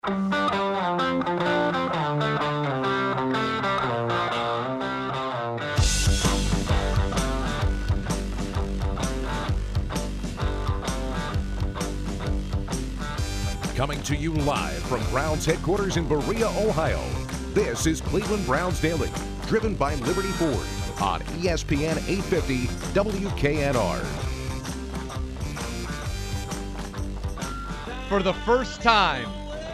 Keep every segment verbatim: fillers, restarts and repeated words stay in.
Coming to you live from Browns headquarters in Berea, Ohio. This is Cleveland Browns Daily, driven by Liberty Ford on E S P N eight fifty W K N R. For the first time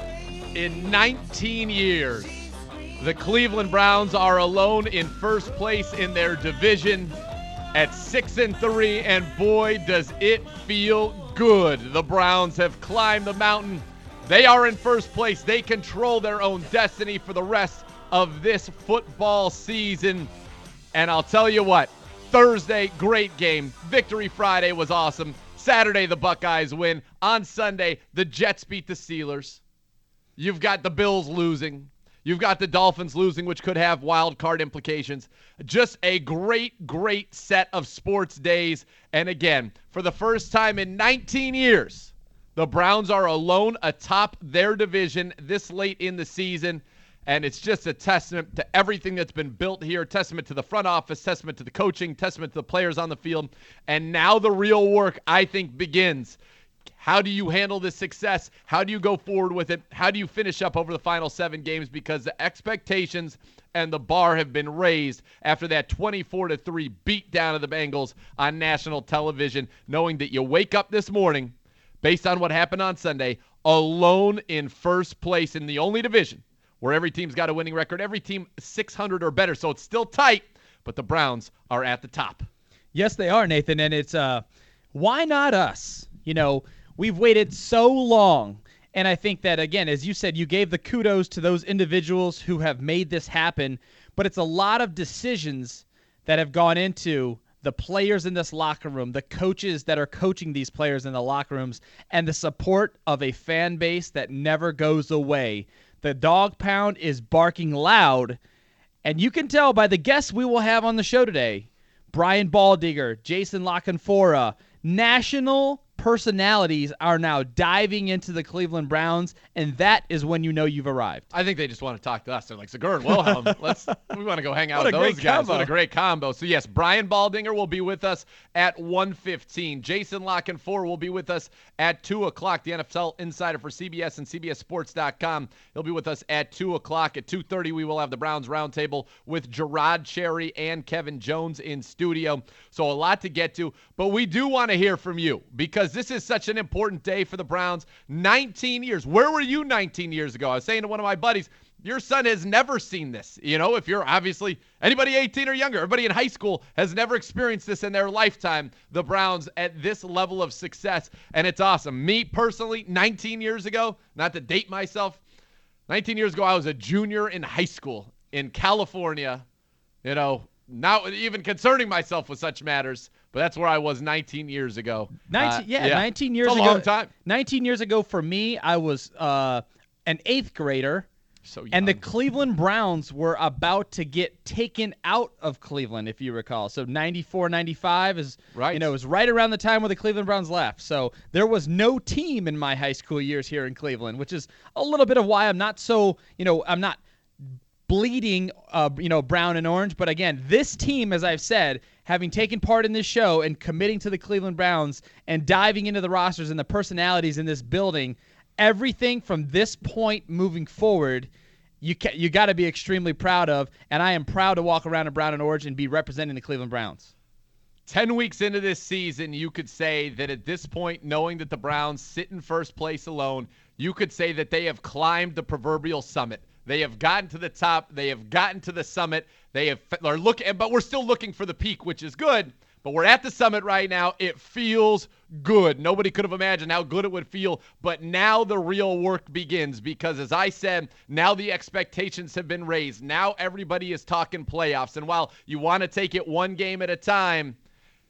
in nineteen years, the Cleveland Browns are alone in first place in their division at six and three, and boy, does it feel good. The Browns have climbed the mountain. They are in first place. They control their own destiny for the rest of this football season. And I'll tell you what, Thursday, great game. Victory Friday was awesome. Saturday, the Buckeyes win. On Sunday, the Jets beat the Steelers. You've got the Bills losing. You've got the Dolphins losing, which could have wild card implications. Just a great, great set of sports days. And again, for the first time in nineteen years, the Browns are alone atop their division this late in the season. And it's just a testament to everything that's been built here, testament to the front office, testament to the coaching, testament to the players on the field. And now the real work, I think, begins. How do you handle this success? How do you go forward with it? How do you finish up over the final seven games? Because the expectations and the bar have been raised after that twenty-four to three beatdown of the Bengals on national television, knowing that you wake up this morning, based on what happened on Sunday, alone in first place in the only division where every team's got a winning record, every team six hundred or better. So it's still tight, but the Browns are at the top. Yes, they are, Nathan, and it's uh, why not us? You know, we've waited so long, and I think that, again, as you said, you gave the kudos to those individuals who have made this happen, but it's a lot of decisions that have gone into the players in this locker room, the coaches that are coaching these players in the locker rooms, and the support of a fan base that never goes away. The dog pound is barking loud, and you can tell by the guests we will have on the show today. Brian Baldinger, Jason LaCanfora, national personalities are now diving into the Cleveland Browns, and that is when you know you've arrived. I think they just want to talk to us. They're like, Segura and Wilhelm, let's, we want to go hang out What with a those great guys. combo. What a great combo. So, yes, Brian Baldinger will be with us at one fifteen. Jason LaCanfora will be with us at two o'clock, the N F L insider for C B S and C B S Sports dot com. He'll be with us at two o'clock. At two thirty, we will have the Browns Roundtable with Gerard Cherry and Kevin Jones in studio. So a lot to get to, but we do want to hear from you because this is such an important day for the Browns. nineteen years. Where were you nineteen years ago? I was saying to one of my buddies, your son has never seen this. You know, if you're obviously anybody eighteen or younger, everybody in high school has never experienced this in their lifetime, the Browns at this level of success, and it's awesome. Me personally, nineteen years ago, not to date myself, nineteen years ago, I was a junior in high school in California, you know, not even concerning myself with such matters, but that's where I was nineteen years ago. nineteen, Uh, yeah, yeah, nineteen years it's a ago. long time. nineteen years ago for me, I was uh, an eighth grader. So young. And the Cleveland Browns were about to get taken out of Cleveland, if you recall. So ninety-four, ninety-five is, Right. you know, it was right around the time where the Cleveland Browns left. So there was no team in my high school years here in Cleveland, which is a little bit of why I'm not so, you know, I'm not bleeding, uh, you know, brown and orange. But again, this team, as I've said, having taken part in this show and committing to the Cleveland Browns and diving into the rosters and the personalities in this building, everything from this point moving forward, you ca- you got to be extremely proud of, and I am proud to walk around in brown and orange and be representing the Cleveland Browns. Ten weeks into this season, you could say that at this point, knowing that the Browns sit in first place alone, you could say that they have climbed the proverbial summit. They have gotten to the top. They have gotten to the summit. They have are looking, but we're still looking for the peak, which is good. But we're at the summit right now. It feels good. Nobody could have imagined how good it would feel. But now the real work begins because, as I said, now the expectations have been raised. Now everybody is talking playoffs. And while you want to take it one game at a time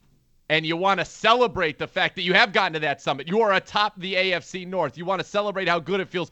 and you want to celebrate the fact that you have gotten to that summit, you are atop the A F C North. You want to celebrate how good it feels.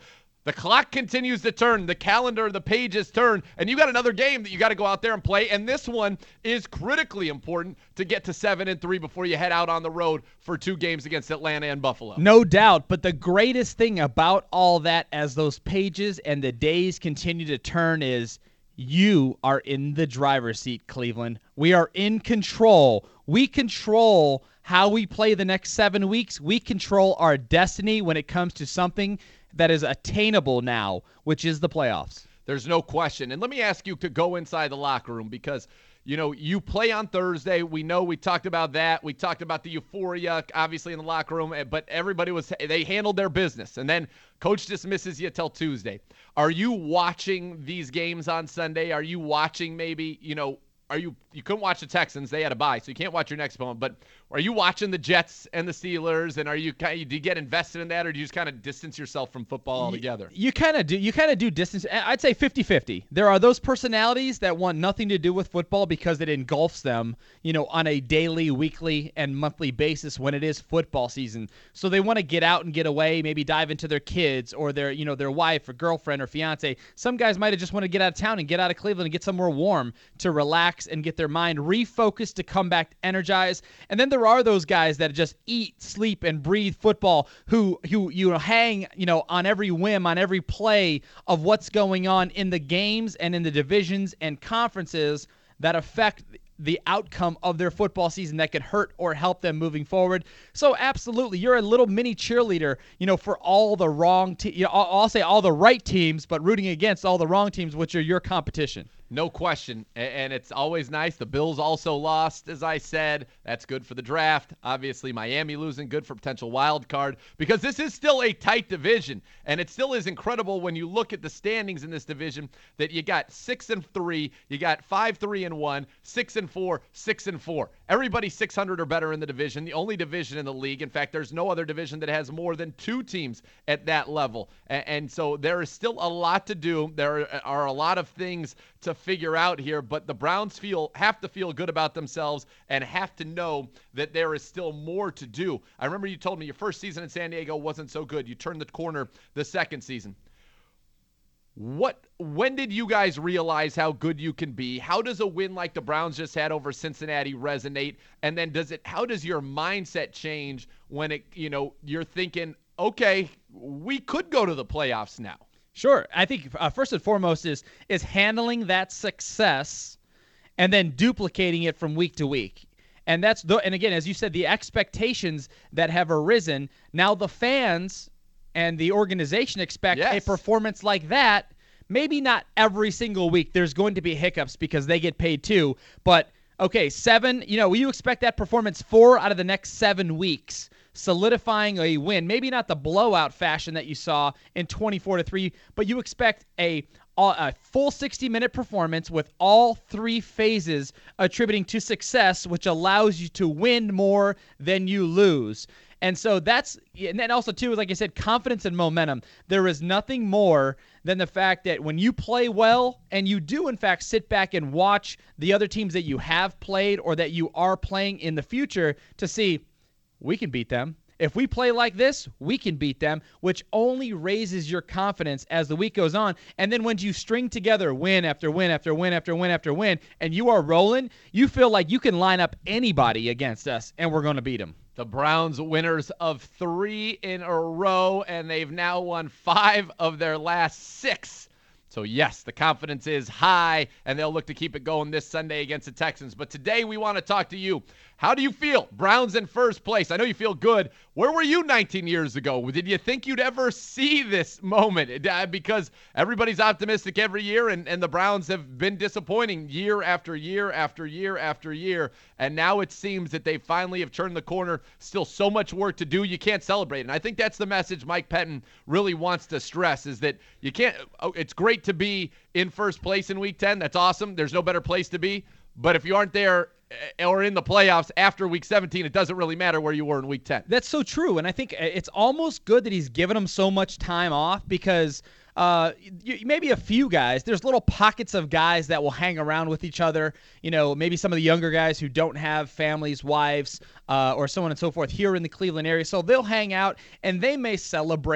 The clock continues to turn. The calendar, the pages turn. And you got another game that you got to go out there and play. And this one is critically important to get to seven and three before you head out on the road for two games against Atlanta and Buffalo. No doubt. But the greatest thing about all that as those pages and the days continue to turn is you are in the driver's seat, Cleveland. We are in control. We control how we play the next seven weeks. We control our destiny when it comes to something that is attainable now, which is the playoffs. There's no question. And let me ask you to go inside the locker room because, you know, you play on Thursday. We know we talked about that. We talked about the euphoria, obviously, in the locker room, but everybody was, they handled their business. And then coach dismisses you till Tuesday. Are you watching these games on Sunday? Are you watching maybe, you know, Are you you couldn't watch the Texans? They had a bye, so you can't watch your next opponent. But are you watching the Jets and the Steelers? And are you kind of, do you get invested in that, or do you just kind of distance yourself from football altogether? You, you kind of do. You kind of do distance. I'd say fifty-fifty. There are those personalities that want nothing to do with football because it engulfs them, you know, on a daily, weekly, and monthly basis when it is football season. So they want to get out and get away, maybe dive into their kids or their, you know, their wife or girlfriend or fiance. Some guys might have just want to get out of town and get out of Cleveland and get somewhere warm to relax and get their mind refocused to come back energized. And then there are those guys that just eat, sleep, and breathe football who who you know hang you know on every whim, on every play of what's going on in the games and in the divisions and conferences that affect the outcome of their football season that could hurt or help them moving forward. So absolutely, you're a little mini cheerleader, you know, for all the wrong te- you know, I'll, I'll say all the right teams, but rooting against all the wrong teams, which are your competition. No question, and it's always nice. The Bills also lost, as I said. That's good for the draft. Obviously, Miami losing, good for potential wild card, because this is still a tight division, and it still is incredible when you look at the standings in this division that you got six and three, you got five, three and one, six and four, six and four. Everybody six hundred or better in the division, the only division in the league. In fact, there's no other division that has more than two teams at that level, and, and so there is still a lot to do. There are a lot of things to figure out here, but the Browns feel have to feel good about themselves and have to know that there is still more to do. I remember you told me your first season in San Diego wasn't so good. You turned the corner the second season. What when did you guys realize how good you can be? How does a win like the Browns just had over Cincinnati resonate? And then does it how does your mindset change when it, you know, you're thinking, okay, we could go to the playoffs now? Sure. I think uh, first and foremost is is handling that success and then duplicating it from week to week. And that's the, and again, as you said, the expectations that have arisen. Now the fans and the organization expect yes. a performance like that. Maybe not every single week. There's going to be hiccups because they get paid too. But okay, seven, you know, you expect that performance four out of the next seven weeks. Solidifying a win, maybe not the blowout fashion that you saw in twenty-four to three, but you expect a, a full sixty-minute performance with all three phases attributing to success, which allows you to win more than you lose. And so that's, and then also too, like I said, confidence and momentum. There is nothing more than the fact that when you play well and you do in fact sit back and watch the other teams that you have played or that you are playing in the future to see, we can beat them. If we play like this, we can beat them, which only raises your confidence as the week goes on. And then when you string together win after win after win after win after win, and you are rolling, you feel like you can line up anybody against us, and we're going to beat them. The Browns winners of three in a row, and they've now won five of their last six. So, yes, the confidence is high, and they'll look to keep it going this Sunday against the Texans. But today we want to talk to you. How do you feel? Browns in first place. I know you feel good. Where were you nineteen years ago? Did you think you'd ever see this moment? Because everybody's optimistic every year, and, and the Browns have been disappointing year after year after year after year. And now it seems that they finally have turned the corner. Still so much work to do. You can't celebrate. And I think that's the message Mike Pettine really wants to stress is that you can't – it's great to be in first place in week ten. That's awesome. There's no better place to be. But if you aren't there or in the playoffs after week seventeen, it doesn't really matter where you were in week ten. That's so true. And I think it's almost good that he's given them so much time off because uh, maybe a few guys, there's little pockets of guys that will hang around with each other. You know, maybe some of the younger guys who don't have families, wives, uh, or so on and so forth here in the Cleveland area. So they'll hang out and they may celebrate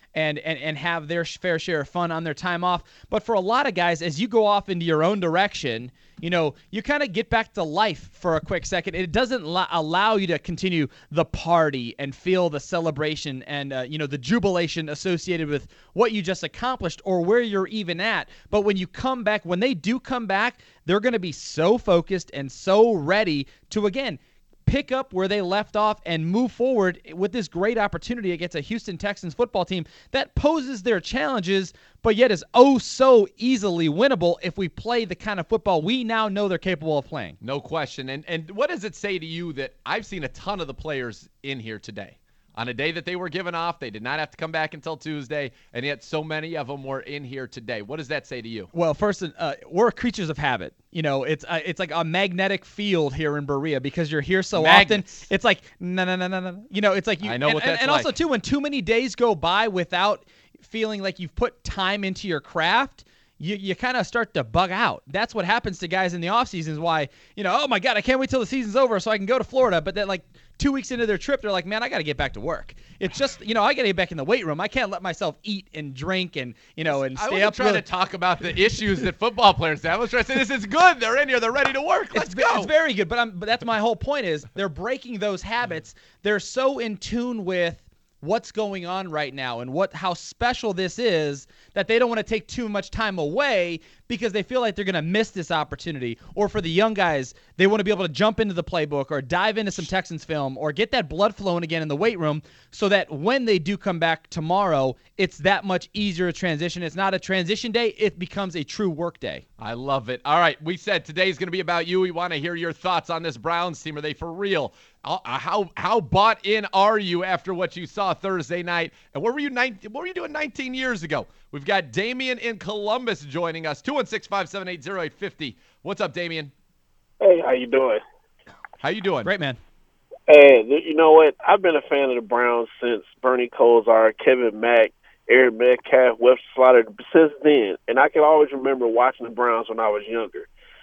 and, and, and have their fair share of fun on their time off. But for a lot of guys, as you go off into your own direction, you know, you kind of get back to life for a quick second. It doesn't lo- allow you to continue the party and feel the celebration and, uh, you know, the jubilation associated with what you just accomplished or where you're even at. But when you come back, when they do come back, they're going to be so focused and so ready to, again, pick up where they left off and move forward with this great opportunity against a Houston Texans football team that poses their challenges, but yet is oh so easily winnable if we play the kind of football we now know they're capable of playing. No question. And and what does it say to you that I've seen a ton of the players in here today? On a day that they were given off, they did not have to come back until Tuesday, and yet so many of them were in here today. What does that say to you? Well, first, uh, we're creatures of habit. You know, it's uh, it's like a magnetic field here in Berea because you're here so Magnets. often. It's like, no, no, no, no, no. You know, it's like you. I know and, what and, that's and like. also, too, when too many days go by without feeling like you've put time into your craft, you you kind of start to bug out. That's what happens to guys in the off seasons. Why, you know, oh my God, I can't wait till the season's over so I can go to Florida. But then like two weeks into their trip, they're like, man, I got to get back to work. It's just, you know, I got to get back in the weight room. I can't let myself eat and drink and, you know, and I stay wasn't up. trying really- to talk about the issues that football players have. I was trying to say this is good. They're in here. They're ready to work. Let's it's, go. It's very good, but I'm, but that's my whole point is they're breaking those habits. They're so in tune with what's going on right now and what how special this is that they don't want to take too much time away because they feel like they're going to miss this opportunity. Or for the young guys, they want to be able to jump into the playbook or dive into some Texans film or get that blood flowing again in the weight room so that when they do come back tomorrow, it's that much easier to transition. It's not a transition day. It becomes a true work day. I love it. All right, we said today's going to be about you. We want to hear your thoughts on this Browns team. Are they for real? Uh, how how bought in are you after what you saw Thursday night? And what were you nineteen, what were you doing nineteen years ago? We've got Damian in Columbus joining us. two one six, five seven eight, zero eight five zero. What's up, Damian? Hey, how you doing? How you doing? Great, man. Hey, you know what? I've been a fan of the Browns since Bernie Kosar, Kevin Mack, Eric Metcalf, Webster Slaughter, since then. And I can always remember watching the Browns when I was younger.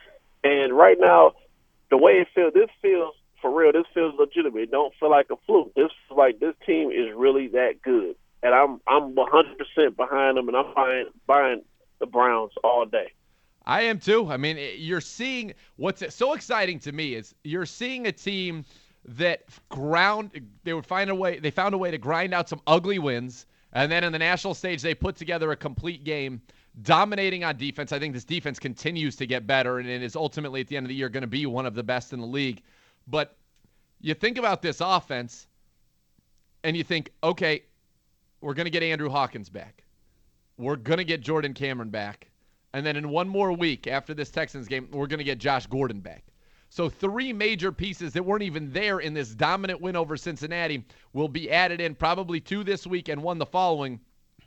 And right now, the way it feels, this feels, for real, this feels legitimate. It don't feel like a fluke. This feels like this team is really that good. And I'm I'm one hundred percent behind them, and I'm buying, buying the Browns all day. I am too. I mean, you're seeing what's so exciting to me is you're seeing a team that ground they would find a way they found a way to grind out some ugly wins, and then in the national stage they put together a complete game, dominating on defense. I think this defense continues to get better and it is ultimately at the end of the year going to be one of the best in the league. But you think about this offense and you think, okay, we're going to get Andrew Hawkins back. We're going to get Jordan Cameron back. And then in one more week after this Texans game, we're going to get Josh Gordon back. So three major pieces that weren't even there in this dominant win over Cincinnati will be added in probably two this week and one the following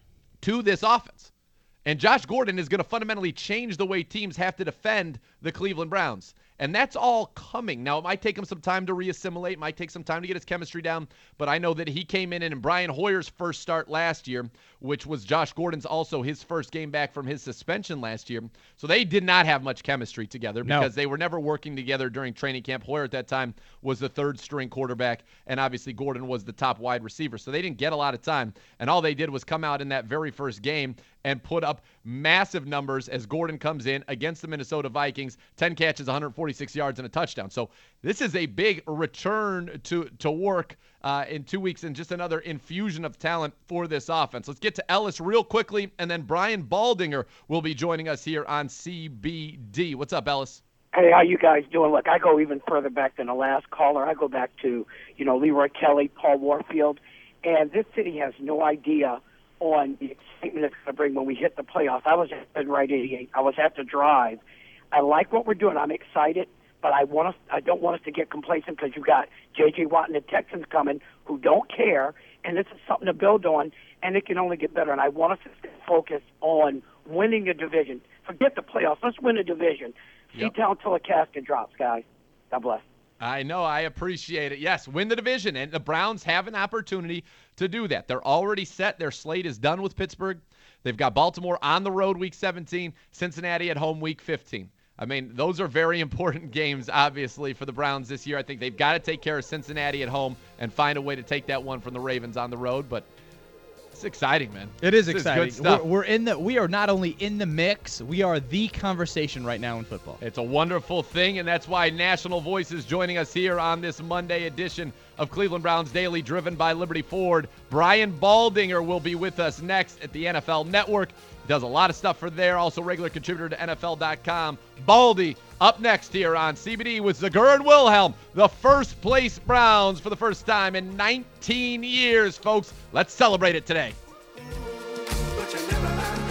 to this offense. And Josh Gordon is going to fundamentally change the way teams have to defend the Cleveland Browns. And that's all coming. Now, it might take him some time to reassimilate. It might take some time to get his chemistry down. But I know that he came in in Brian Hoyer's first start last year, which was Josh Gordon's also his first game back from his suspension last year. So they did not have much chemistry together because No. they were never working together during training camp. Hoyer at that time was the third string quarterback, and obviously Gordon was the top wide receiver. So they didn't get a lot of time. And all they did was come out in that very first game and put up massive numbers as Gordon comes in against the Minnesota Vikings, ten catches, one hundred forty-six yards, and a touchdown. So this is a big return to, to work uh, in two weeks and just another infusion of talent for this offense. Let's get to Ellis real quickly, and then Brian Baldinger will be joining us here on C B D. What's up, Ellis? Hey, how you guys doing? Look, I go even further back than the last caller. I go back to, you know, Leroy Kelly, Paul Warfield, and this city has no idea on the excitement it's going to bring when we hit the playoffs. I was at Right eighty-eight. I was at the Drive. I like what we're doing. I'm excited, but I want us. I don't want us to get complacent because you got J J. Watt and the Texans coming who don't care, and this is something to build on, and it can only get better. And I want us to stay focused on winning the division. Forget the playoffs. Let's win the division. Yep. See town till a casket drops, guys. God bless. I know. I appreciate it. Yes, win the division. And the Browns have an opportunity to do that. They're already set. Their slate is done with Pittsburgh. They've got Baltimore on the road week seventeen, Cincinnati at home week fifteen. I mean, those are very important games, obviously, for the Browns this year. I think they've got to take care of Cincinnati at home and find a way to take that one from the Ravens on the road. But It's exciting, man. It is This exciting. good stuff. We're, we're in the. We are not only in the mix. We are the conversation right now in football. It's a wonderful thing, and that's why National Voice is joining us here on this Monday edition of Cleveland Browns Daily, driven by Liberty Ford. Brian Baldinger will be with us next at the N F L Network. Does a lot of stuff for there. Also regular contributor to N F L dot com. Baldy up next here on C B D with Zagur and Wilhelm, the first place Browns for the first time in nineteen years, folks. Let's celebrate it today. But you never mind.